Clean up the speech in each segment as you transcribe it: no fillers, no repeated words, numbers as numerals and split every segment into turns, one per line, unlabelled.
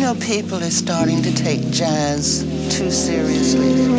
feel people are starting to take jazz too seriously.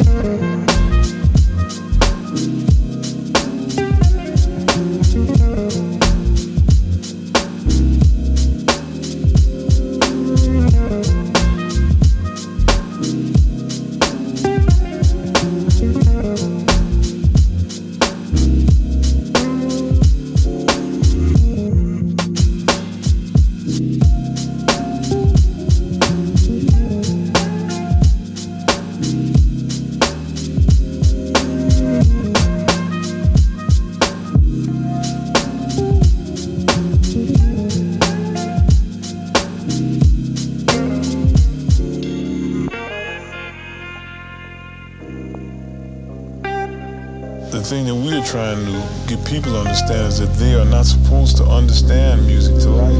The thing that we are trying to get people to understand is that they are not supposed to understand music to like